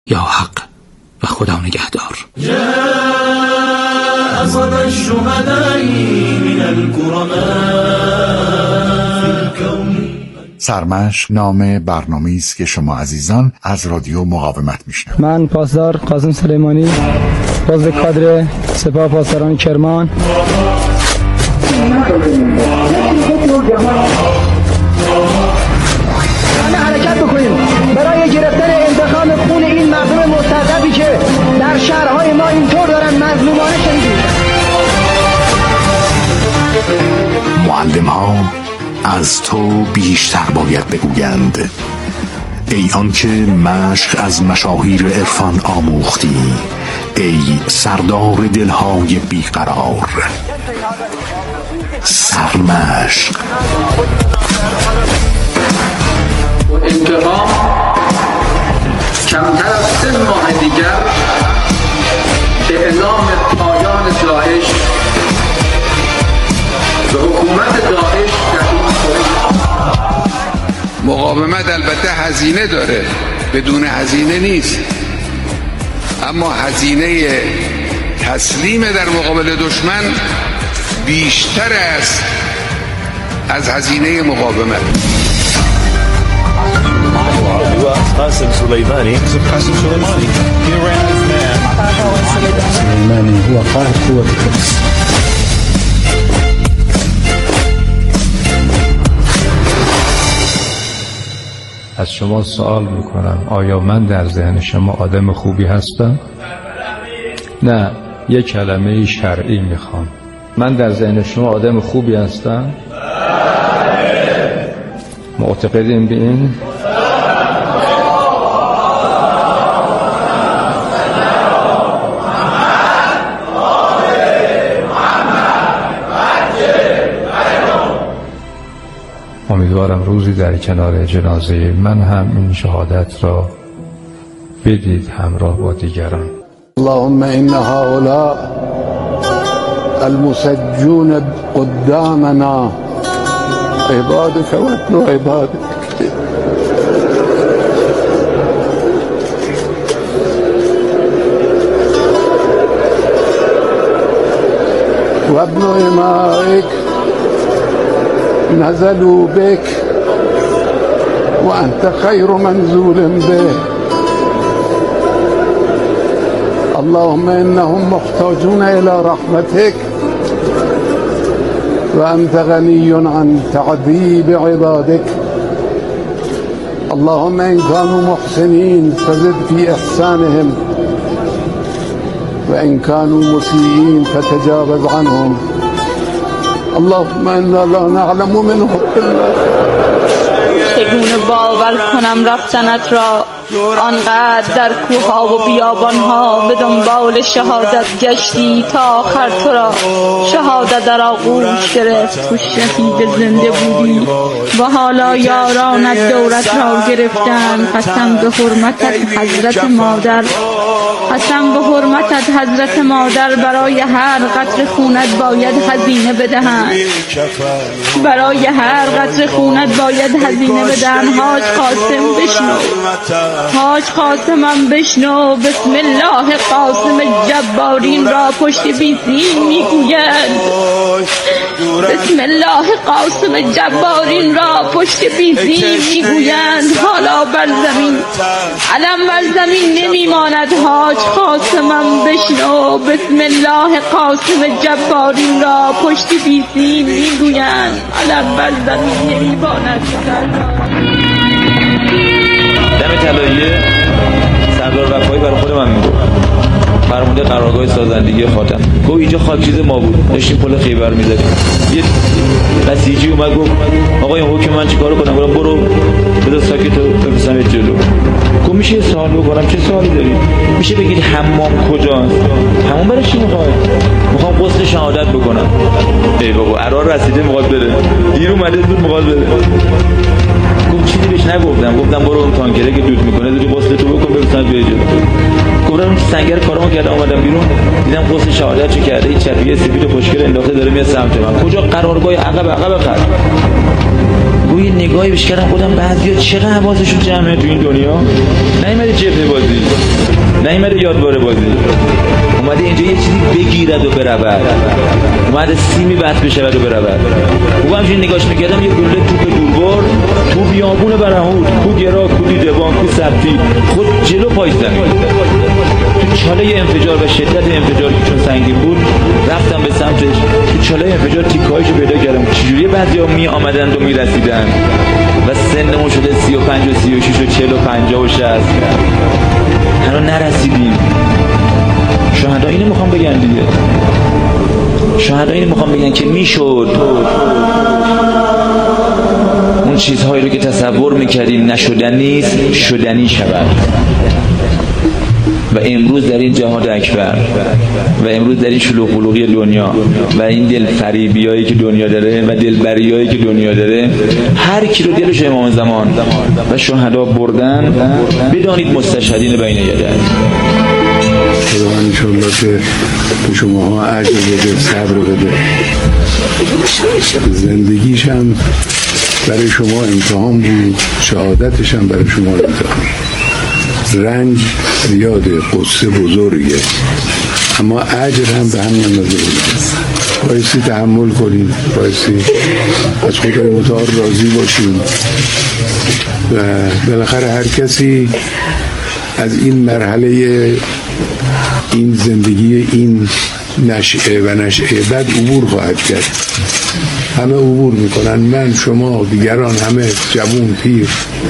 یا حق و خدا نگهدار. جاء صدى الشهداء من الكرماء في الكون. سرمشق نام برنامه‌ای است که شما عزیزان از رادیو مقاومت میشنوید. من پاسدار قاسم سلیمانی، عضو کادر سپاه پاسداران کرمان. حرکت بکنیم برای گرفتن انتقام خون این مردم مستضعفی که در شهرهای ما اینطور دارن مظلومانه شهید. معلم ها از تو بیشتر باید بگویند، ای آنکه مشق از مشاهیر عرفان آموختی، ای سردار دلهای بیقرار. سرمشق. انتقام کمتر از 3 ماه دیگر به اعلام پایان داعش و حکومت داعش در این کره. مقاومت البته هزینه داره، بدون هزینه نیست، اما هزینه تسلیم در مقابل دشمن بیشتر است از هزینه مقاومت. قاسم سلیمانی هو قائد قوة القدس. از شما سوال میکنم، آیا من در ذهن شما آدم خوبی هستم؟ نه، یک کلمه شرعی میخوام. من در ذهن شما آدم خوبی هستم؟ معتقدین به این؟ امیدوارم روزی در کنار جنازه من هم این شهادت را بدید همراه با دیگران. اللهم ان هؤلاء المسجون قدامنا عبادك وابن عبادك وابن امائك نزلوا بك وأنت خير منزول به. اللهم إنهم محتاجون إلى رحمتك وأنت غني عن تعذيب عبادك. اللهم إن كانوا محسنين فزد في إحسانهم وإن كانوا مسيئين فتجاوز عنهم. اللهم انا لا نعلم منه الا. چگونه باور کنم رفتنت را، آنقدر در کوها و بیابانها به دنبال شهادت گشتی تا آخر تو را شهادت در آغوش گرفت، تو شهید زنده بودی و حالا یارانت دورت را گرفتن. قسم به حرمتت حضرت مادر، قسم به حرمتت حضرت مادر، برای هر قطره خونت باید هزینه بدهند، برای هر قطره خونت باید هزینه بدهند. حاج قاسم بشنو، حاج قاسمم بشنو. بسم الله قاسم جبارین را پشت بیزین میگویند، بسم الله قاسم جبارین را پشت بیزین میگویند. حالا بر زمین علم بر زمین نمیماند. حاج قاسمم بشنو، بسم الله قاسم جبارین را پشت بیزین میگویند. علم بر زمین نمیماند. دم طلاییه سردار وفایی برای خود من میگفت، فرمانده قرارگاه سازندگی خاتم، گفت اینجا خاکریز ما بود، داشتیم پل خیبر می‌زدیم. یه بسیجی اومد گفت آقای حکم من چیکار کنم؟ گفتم برو بذار ساکت و بفرستم جلو. گفت میشه یه سوال بکنم؟ چه سوالی داری؟ میشه بگید حمام کجاست؟ همون برای چی میخوای؟ میخوام غسل شهادت بکنم. ای بابا قرار رسیده میخواد بره، دیر اومده زود میخواد بره. گفت چیزی بهش نگفتم، گفتم برو اون تانکره که دود میکنه زودی غسل تو بکن بفرستم بیای جلو. گفتم سنگر کارامو کردم، اومدم بیرون دیدم غسل شهادت چه کرده، این چپیه سفید خوشگل انداخته داره میاد سمت من. کجا؟ قرارگاه عقب خط. یه نگاهی بهش کردم خودم بعضیا چقدر حواسشون جمعه تو این دنیا، نیومده جبهه بازی، نیومده یادواره بازی، اومده اینجا یه چیزی بگیرد و برود، اومده سیمی بحث بشود و برود. او همچین نگاهش میکردم یه گله توپ دوربر تو بیابون برهود، کو گرا، کو دیدبان، کو سبتی، خود جلو پای زمین تو چاله انفجار و شدت انفجار که چون سنگین بود رفتم به سمتش، تو چاله انفجار تیکایشو پیدا کردم. چجوری بعضیا می آمدند و می رسیدن و سنمون شده 35 و 36 و 40 و 50 و 60 هنو نرسیدیم. شهدا اینو میخوام بگن دیگه، شهدا اینو میخوام بگن که میشد اون چیزهایی رو که تصور میکردیم نشدنیست شدنی شود. و امروز در این جهاد اکبر و امروز در این شلوغ بلوغی دنیا و این دلفریبیایی که دنیا داره و دلبریایی که دنیا داره، هر کی رو دلش امام زمان و شهدا بردن بدانید مستشهدین بین یده. خدا انشالله که به شماها عجل بده، صبر بده. زندگیش هم برای شما امتحان بود، شهادتش هم برای شما امتحان. رنج زیاده، قصه بزرگه، اما اجر هم به همین اندازه بوده. بایستی تحمل کنید، بایستی از خدای متعال راضی باشید و بالاخره هر کسی از این مرحله این زندگی، این نشعه و نشعه بعد عبور خواهد کرد. همه عبور میکنن، من، شما، دیگران، همه جوون، پیر.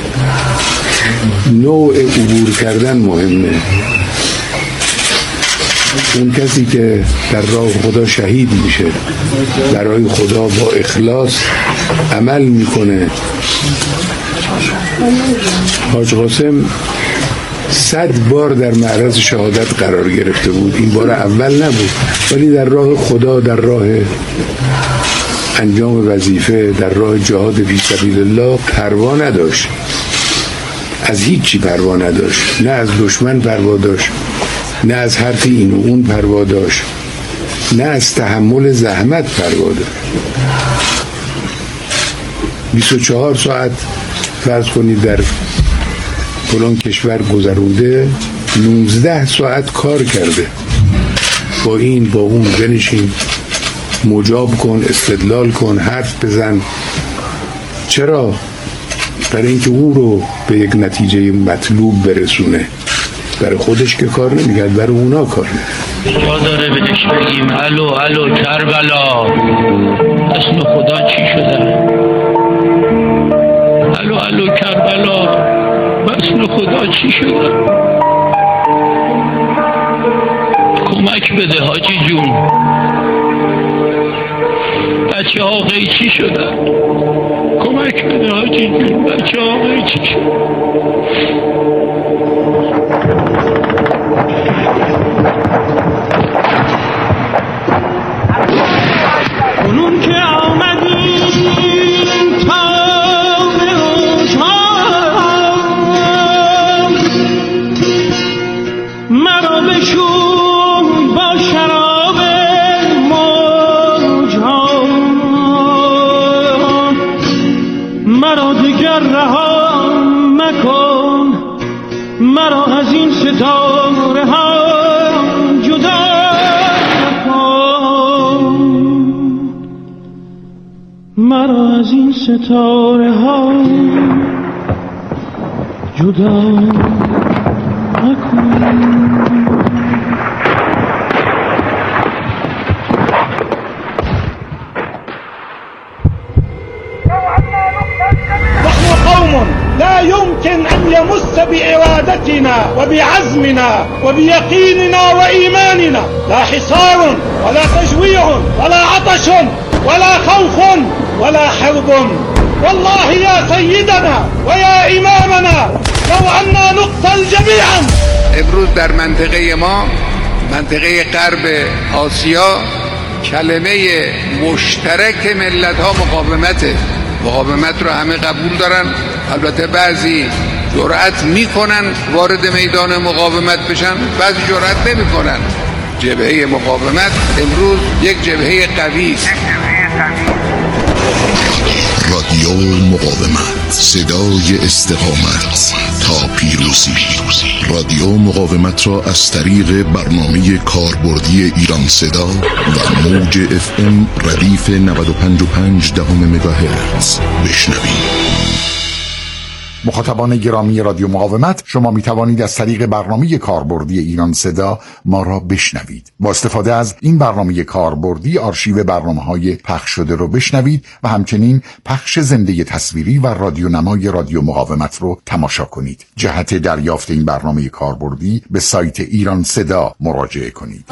نوع عبور کردن مهمه. اون کسی که در راه خدا شهید میشه، برای خدا با اخلاص عمل میکنه. حاج قاسم 100 بار در معرض شهادت قرار گرفته بود، این بار اول نبود، ولی در راه خدا، در راه انجام وظیفه، در راه جهاد فی سبیل الله پروا نداشت، از هیچی پروا نداشت، نه از دشمن پروا داشت، نه از حرف این و اون پروا داشت، نه از تحمل زحمت پروا داشت. 24 ساعت فرض کنید در فلان کشور گذرونده، 19 ساعت کار کرده، با این با اون بنشین، مجاب کن، استدلال کن، حرف بزن. چرا؟ برای اینکه او رو به یک نتیجه مطلوب برسونه. برای خودش که کار نمیگرد، برای اونا کار نمیگرد. ما داره بهش بگیم الو الو کربلا، اسم خدا چی شده؟ الو الو کربلا، اسم خدا چی شده؟ کمک بده حاجی جون، بچه ها قیچی شدن، کمک بده حاجی جون، بچه ها قیچی شدن. کنون که آمدیم تا به اوجام، مرا بشون با شراب موجها، مرا دیگر رها مکن، مرا از این ستاره ها جدا مکن، مرا از این ستاره ها جدا مکن. لا يمكن أن يمس بإرادتنا وبعزمنا وبيقيننا وإيماننا لا حصار ولا تجويع ولا عطش ولا خوف ولا حرب. والله يا سيدنا ويا إمامنا لو أننا نقتل جميعا. امروز در منطقه ما، منطقه غرب آسیا، کلمه مشترک ملت ها مقاومته. مقاومت رو همه قبول دارن، البته بعضی جرأت میکنن وارد میدان مقاومت بشن، بعضی جرأت نمیکنن. جبهه مقاومت امروز یک جبهه قوی است. رادیو مقاومت، صدای استقامت تا پیروزی. رادیو مقاومت را از طریق برنامه کاربردی ایران صدا و موج FM ردیف 95.5 مگاهرتز بشنوید. مخاطبان گرامی رادیو مقاومت، شما می توانید از طریق برنامه کاربردی ایران صدا ما را بشنوید. با استفاده از این برنامه کاربردی آرشیو برنامه‌های پخش شده رو بشنوید و همچنین پخش زنده تصویری و رادیونمای رادیو مقاومت رو تماشا کنید. جهت دریافت این برنامه کاربردی به سایت ایران صدا مراجعه کنید.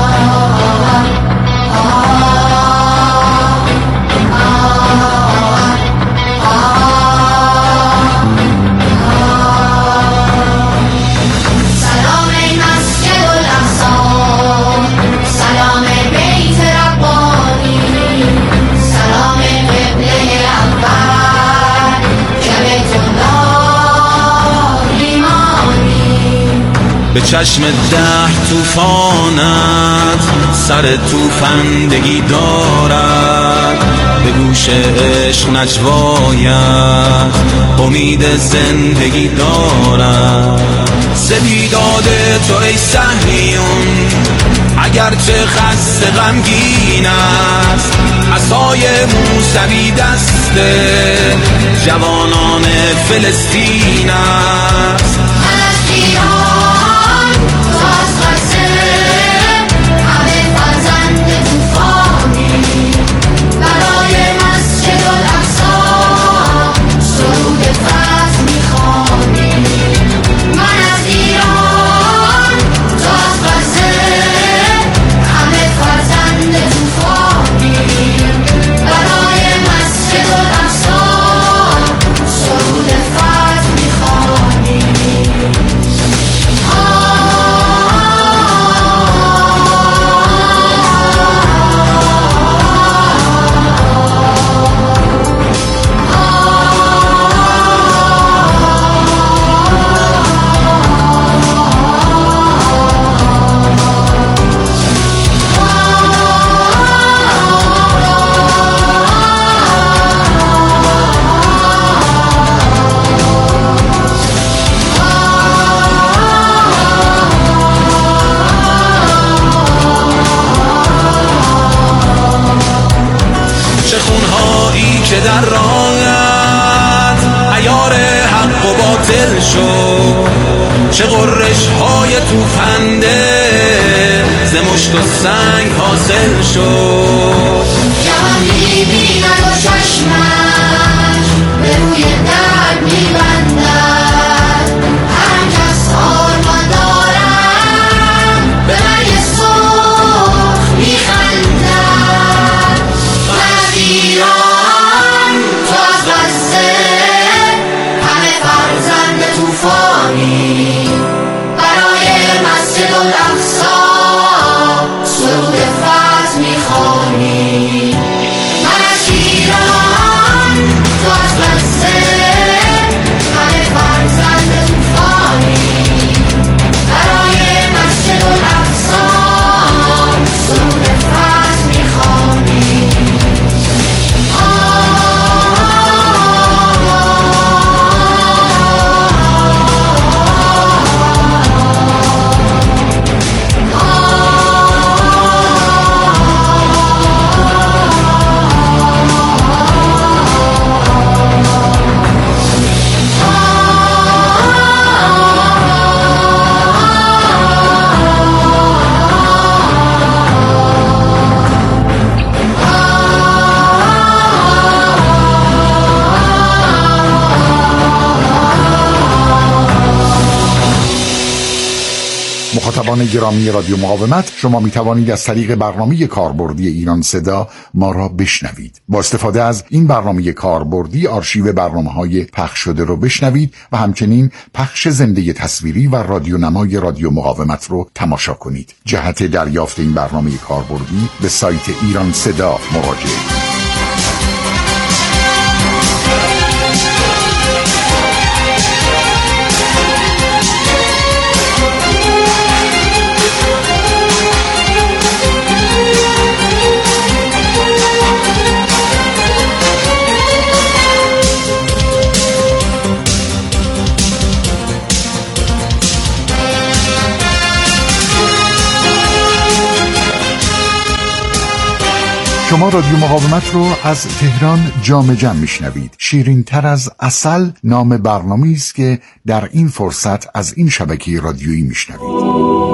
به چشم ده توفانت سر توفندگی دارد، به گوش عشق نجوایت امید زندگی دارد. سپیداد تو ای صهیون اگرچه خسته غمگین است، عصای موسوی دست جوانان فلسطین است. چه غرش های توفنده ز مشت و سنگ حاصل شد. جهان می‌بیند و چشمش به روی درد می‌بندد، هر کس آرمان دارد به مرگ سرخ می‌خندد. من از ایران تو از غزه، همه فرزند توفانی برای مسجد الاقصی سرود فتح میخوانی. من از ایران تو از غزه، همه فرزند توفانی برای مسجد الاقصی سرود فتح میخوانی. مخاطبان گرامی رادیو مقاومت، شما می توانید از طریق برنامه کاربردی ایران صدا ما را بشنوید. با استفاده از این برنامه کاربردی آرشیو برنامه‌های پخش شده رو بشنوید و همچنین پخش زنده تصویری و رادیونمای رادیو مقاومت رو تماشا کنید. جهت دریافت این برنامه کاربردی به سایت ایران صدا مراجعه کنید. شما رادیو مقاومت رو از تهران جام جم میشنوید. شیرین تر از عسل نام برنامه‌ای است که در این فرصت از این شبکه رادیویی میشنوید.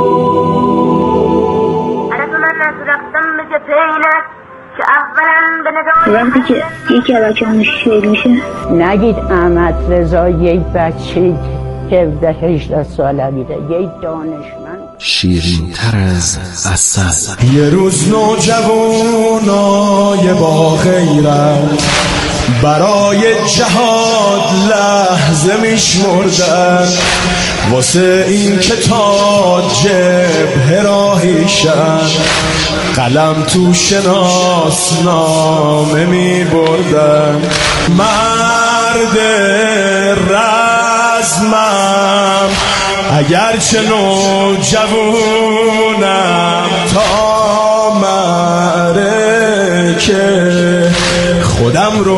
وقتی که یکی از بچه‌هاش شهید میشه نگید احمد رضا یک بچه که 18 ساله میره، یک دانشمند. شیرین تر از عسل. یه روز نوجوانای با غیرت برای جهاد لحظه میشمردن، واسه این که تا جبهه راهیشن قلم تو شناسنامه میبردن. مرد رزمم اگرچه نوجوانم، تا معرکه خودم رو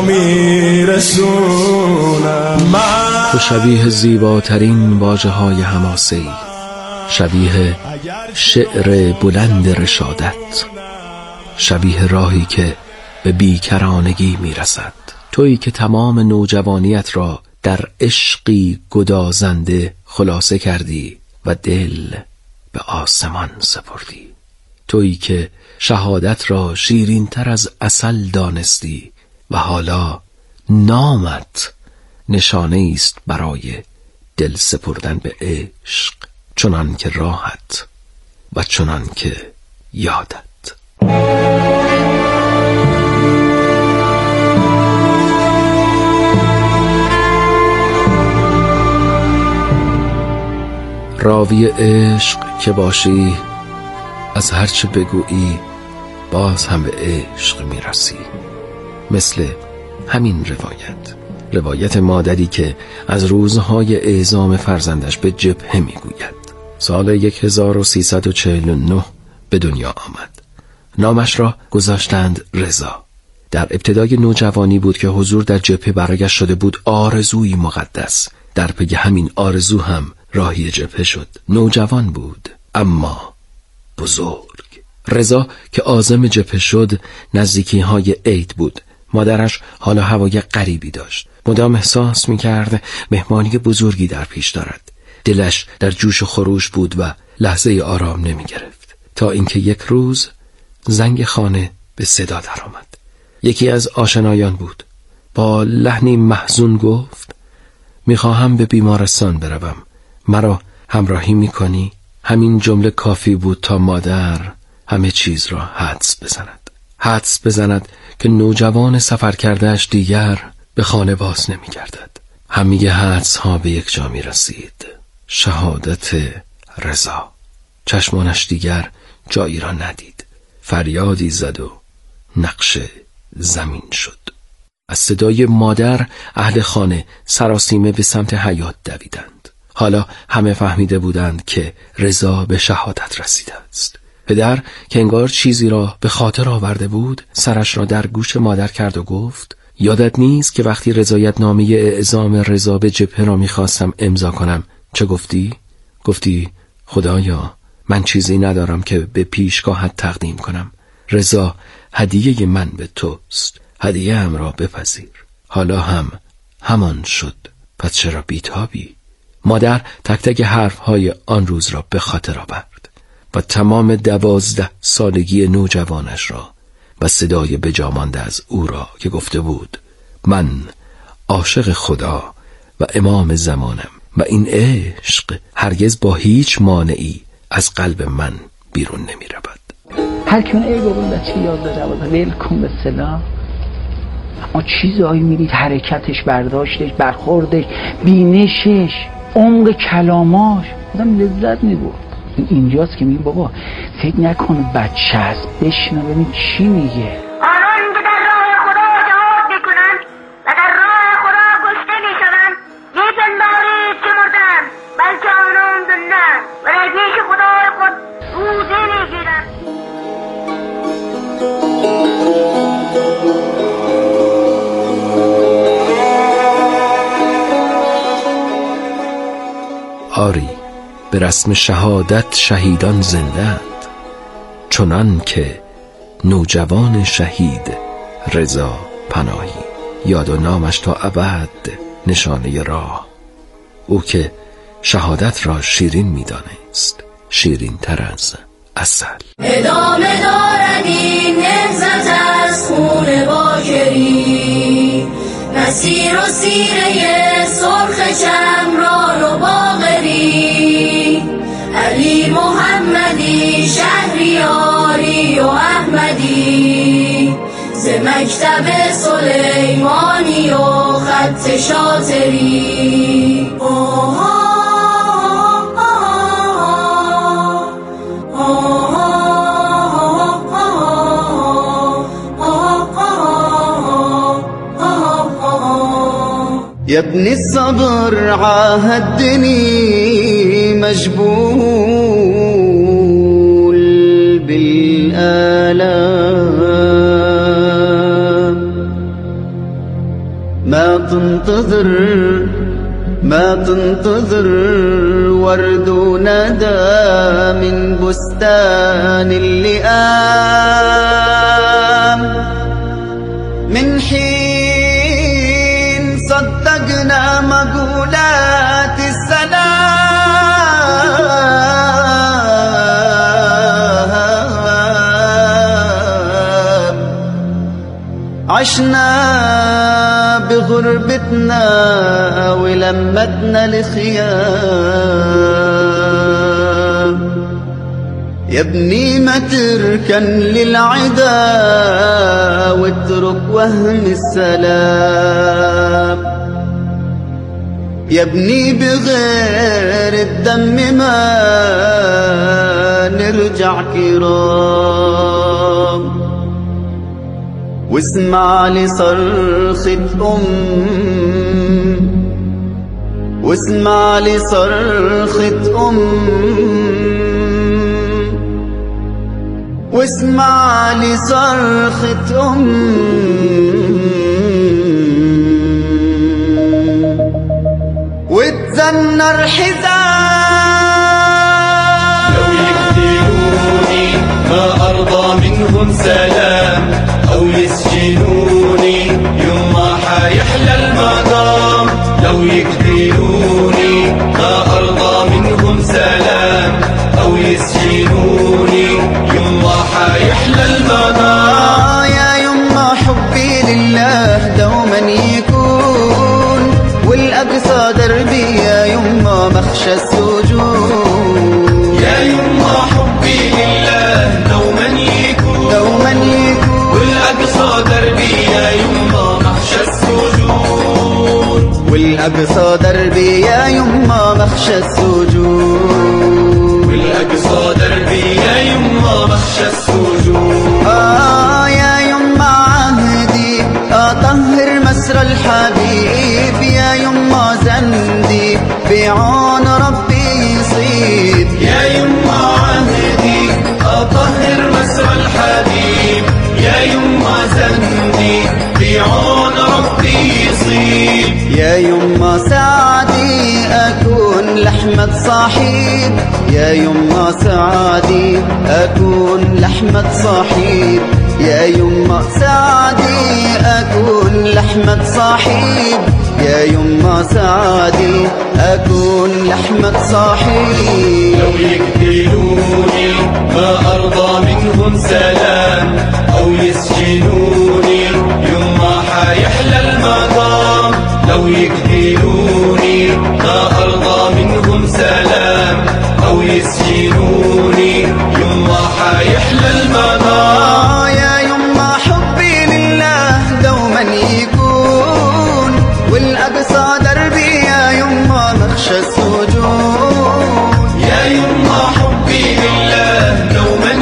میرسونم. تو شبیه زیباترین واژه های حماسه‌ای، شبیه شعر بلند رشادت، شبیه راهی که به بیکرانگی میرسد. تویی که تمام نوجوانیت را در عشقی گدازنده خلاصه کردی و دل به آسمان سپردی. تویی که شهادت را شیرین تر از عسل دانستی و حالا نامت نشانه است برای دل سپردن به عشق، چنان که راحت و چنان که یادت. راوی عشق که باشی، از هرچه بگویی باز هم به عشق میرسی. مثل همین روایت مادری که از روزهای اعزام فرزندش به جبهه میگوید. سال 1349 به دنیا آمد. نامش را گذاشتند رضا. در ابتدای نوجوانی بود که حضور در جبهه برایش شده بود آرزویی مقدس. در پی همین آرزو هم راهی جبهه شد. نوجوان بود اما بزرگ. رضا که عازم جبهه شد نزدیکی های عید بود. مادرش حالا هوای غریبی داشت. مدام احساس می‌کرد مهمانی بزرگی در پیش دارد. دلش در جوش و خروش بود و لحظه آرام نمی‌گرفت، تا اینکه یک روز زنگ خانه به صدا درآمد. یکی از آشنایان بود. با لحنی محزون گفت: می‌خواهم به بیمارستان بروم، مرا همراهی می‌کنی؟ همین جمله کافی بود تا مادر همه چیز را حدس بزند که نوجوان سفر کردهش دیگر به خانه باز نمی‌گردد. همه حدس ها به یک جا می‌رسید: شهادت رضا. چشمانش دیگر جایی را ندید. فریادی زد و نقش زمین شد. از صدای مادر اهل خانه سراسیمه به سمت حیاط دویدند. حالا همه فهمیده بودند که رضا به شهادت رسیده است. پدر که انگار چیزی را به خاطر آورده بود سرش را در گوش مادر کرد و گفت: یادت نیست که وقتی رضایت نامه اعزام رضا به جبهه را می‌خواستم امضا کنم چه گفتی؟ گفتی خدایا من چیزی ندارم که به پیشگاهت تقدیم کنم. رضا هدیه من به توست، هدیه ام را بپذیر. حالا هم همان شد، پس چرا بیتابی؟ مادر تک تک حرفهای آن روز را به خاطر آورد و تمام 12 سالگی نوجوانش را و صدای بجامانده از او را که گفته بود: من عاشق خدا و امام زمانم و این عشق هرگز با هیچ مانعی از قلب من بیرون نمی رود. هر کیون ای بابون بچه یاد داره ویلکن به سلام. اما چیزایی میدید، حرکتش، برداشتش، برخوردش، بینشش، عمق کلاماش آدم لذت میبرد. اینجاست که میگه بابا فکر نکن بچه هست، بشنو ببین چی میگه. آنان که در راه خدا جهاد میکنند و در راه خدا کشته میشوند میپندارید که مردند، بلکه آنان زنده و در پیش خدای خود روزه میگیرند. آری به رسم شهادت شهیدان زنده‌اند، چنان که نوجوان شهید رضا پناهی، یاد و نامش تا ابد نشانه راه. او که شهادت را شیرین می‌دانست، شیرین تر از عسل. ادامه دارد این نهضت از خون باکری، مسیر و سیره سرخ چمران و باقری، علی محمدی شهریاری و احمدی، ز مکتب سلیمانی و خط شاطری. يا ابن الصبر عاهدني مجبول بالآلام، ما تنتظر ورد ندى من بستان اللئام، من حين صدقنا مقولات السلام، عشنا بغربتنا ولمتنا الخيام. يا ابني ما تركن للعدا واترك وهم السلام، يا ابني بغير الدم ما نرجع كرام. واسمع لصرخة واسمع لصرخة واسمع لصرخة وتزنر حزام. لو يقتلوني ما أرضى منهم سلام، أو يسجنوني يوم ما حيحلى المقام. لو يقتلوني ما أرضى منهم سلام، أو يسجنوني يوم ما حيحلى المقام. يا يما حبي لله دوما يكون، والأقصى دربي يا يما مخشى السجون. يا يما حبي لله دوما يكون، والأقصى دربي يا يما مخشى السجون. والأقصى دربي يا يما مخشى السجون. والأقصى دربي يا يما مخشى السجون. يا يما عهدي أطهر مسرى الحبيب، يا يما زندي بعون ربي يصيب. يا يما عهدي أطهر مسرى الحبيب، يا يما زندي بعون ربي يصيب. يا يما سعدي أكون لحمة صاحب، يا يما سعدي أكون لحمة صاحب، يا يما سعدي أكون لحمة صاحب، يا يما سعدي أكون لحمة صاحب. لو يقتلوني ما أرضى منهم سلام، أو يسجنوني يوم ما حيحلى المقام. لو يقتلوني ما أرضى منهم سلام، أو يسجنوني يوم ما حيحلى المقام. يا يما حبي لله دوما يكون، والأقصى دربي يا يما مخشى السجون. يا يما حبي لله دوما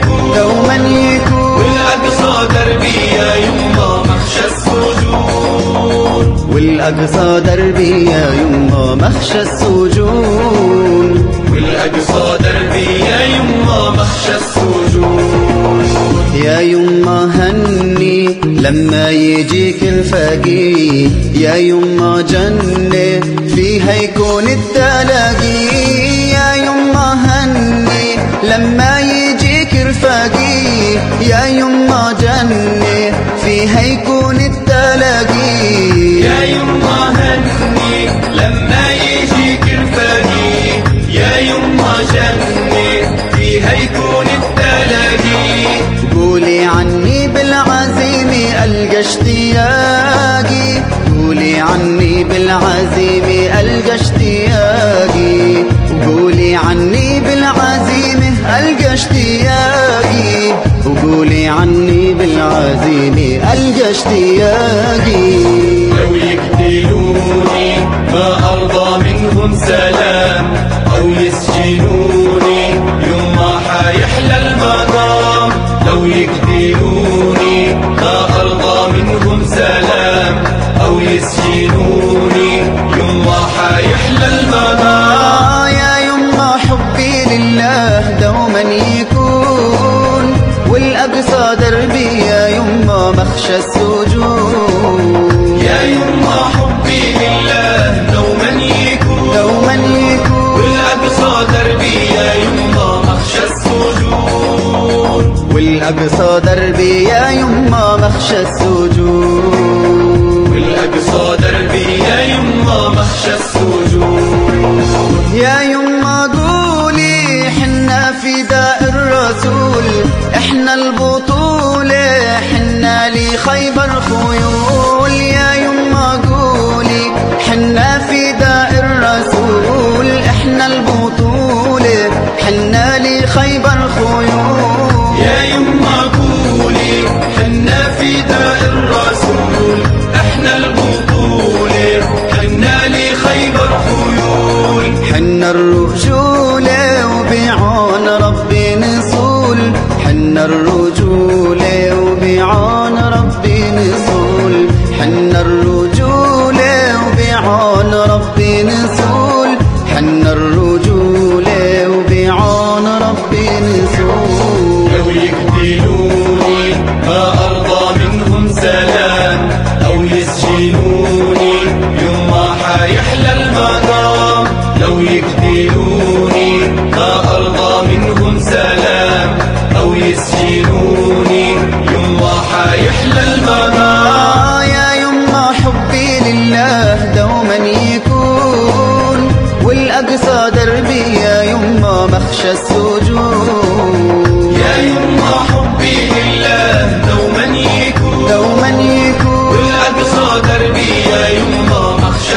يكون، والأقصى دربي يا يما مخشى السجون. والأقصى دربي يا يما مخشى السجون. والأقصى دربي يا يما مخشى السجون. يا يما هني لما يجيك الفقيه، يا يما جنة فيها يكون التلاقي. يا يما هني لما يجيك الفقيه، يا يما جنة فيها يكون التلاقي، يا يما هني لما يجيك رفاقي، يا يما جنة فيها يكون التلاقي. قولي عني بالعزيمة ألقى اشتياقي، قولي عني بالعزيمة ألقى اشتياقي، وقولي عني بالعزيمة ألقى اشتياقي، وقولي عني بالعزيمة ألقى اشتياقي. لو يقتلوني ما أرضى منهم سلام، أو يسجنوني يوم ما حيحلى المنام. لو يقتلوني ما أرضى منهم سلام، أو يسجنوني يوم ما حيحلى المنام. يا يما حبي لله دوما يكون، والأقصى دربي يا يما مخشى السجون. يا يما حبي لله دوما يكون، دوما يكون، والأقصى دربي يا يما مخشى السجون. والأقصى دربي يا يما مخشى السجون. والأقصى دربي يا يما مخشى السجون. يا يما قولي حنا فداء الرسول، احنا البطولة حنا لخيبر خيول. يا يما قولي حنا فداء الرسول، احنا البطولة حنا لخيبر خيول. يا يما قولي حنا فداء الرسول، احنا البطولة حنا لخيبر خيول. حنا الرجولة وبعون ربي نصول، حنا الرجولة وبعون ربي نصول، حنا الرجولة وبعون ربي نصول، حنا الرجولة وبعون ربي نصول. لو يقتلوني ما أرضى منهم سلام، أو يسجنوني يوم ما حيحلى المنام. لو يقتلوني ما أرضى منهم سلام، أو يسجنوني يوم ما حيحلى المنام. يا يما حبي لله دوما يكون، والأقصى دربي يا يما مخشى السجون. يا يما حبي لله دوما يكون، دوما يكون، والأقصى دربي يا يما مخشى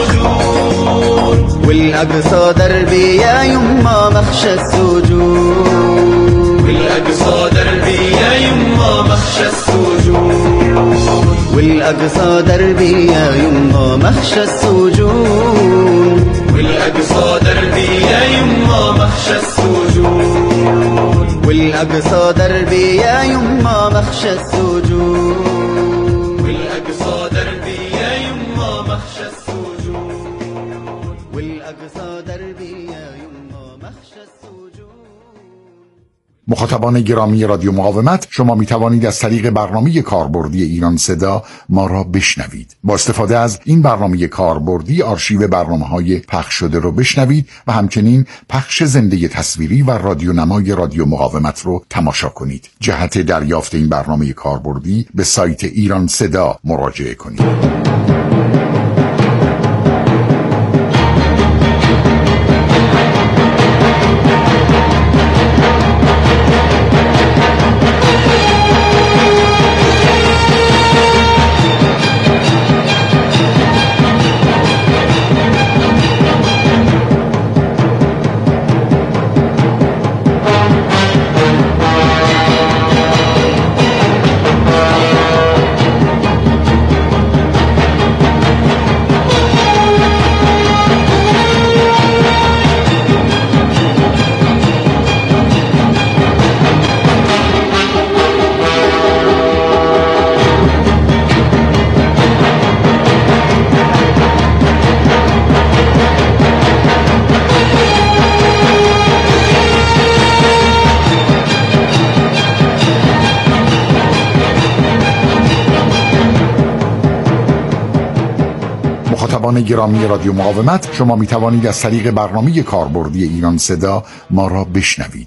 السجون. والأقصى دربي يا يما مخشى السجون. والأقصى دربي يا يما مخشى السجون. والأقصى دربي يا يما مخشى السجون. والأقصى دربي يا يما مخشى السجون. والأقصى دربي يا يما مخشى السجون. والأقصى دربي يا يما مخشى السجون. والأقصى دربي يا يما مخشى السجون. مخاطبان گرامی رادیو مقاومت، شما می توانید از طریق برنامه کاربردی ایران صدا ما را بشنوید. با استفاده از این برنامه کاربردی آرشیو برنامه‌های پخش شده رو بشنوید و همچنین پخش زنده تصویری و رادیونمای رادیو مقاومت رو تماشا کنید. جهت دریافت این برنامه کاربردی به سایت ایران صدا مراجعه کنید. مخاطبان گرامی رادیو مقاومت، شما می توانید از طریق برنامه کاربردی ایران صدا ما را بشنوید.